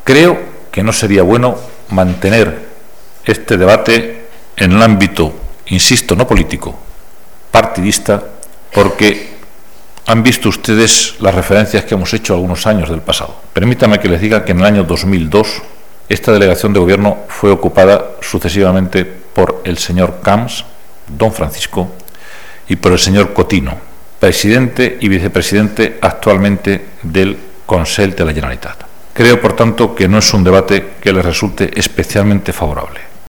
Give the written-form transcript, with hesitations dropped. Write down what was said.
Creo que no sería bueno mantener este debate en el ámbito, insisto, no político, partidista, porque han visto ustedes las referencias que hemos hecho algunos años del pasado. Permítame que les diga que en el año 2002 esta delegación de gobierno fue ocupada sucesivamente por el señor Camps, don Francisco, y por el señor Cotino, presidente y vicepresidente actualmente del Consell de la Generalitat. Creo, por tanto, que no es un debate que les resulte especialmente favorable.